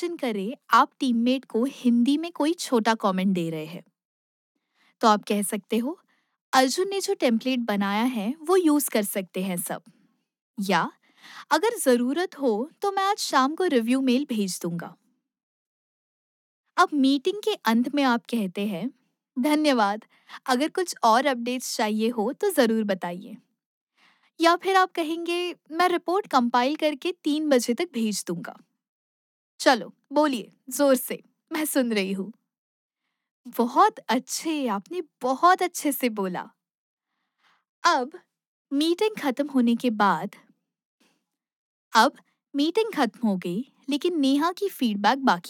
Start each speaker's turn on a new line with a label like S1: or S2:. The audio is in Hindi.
S1: इमेजिन करें आप टीममेट को हिंदी में कोई छोटा कमेंट दे रहे हैं। तो आप कह सकते हो, अर्जुन ने जो टेम्पलेट बनाया है वो यूज कर सकते हैं सब। या अगर जरूरत हो तो मैं आज शाम को रिव्यू मेल भेज दूंगा। अब मीटिंग के अंत में आप कहते हैं, धन्यवाद, अगर कुछ और अपडेट्स चाहिए हो तो जरूर बताइए। या फिर आप कहेंगे, मैं रिपोर्ट कंपाइल करके 3 बजे तक भेज दूंगा। चलो बोलिए जोर से, मैं सुन रही हूँ। बहुत अच्छे, आपने बहुत अच्छे से बोला। अब मीटिंग खत्म होने के बाद अब मीटिंग खत्म हो गई, लेकिन नेहा की फीडबैक बाकी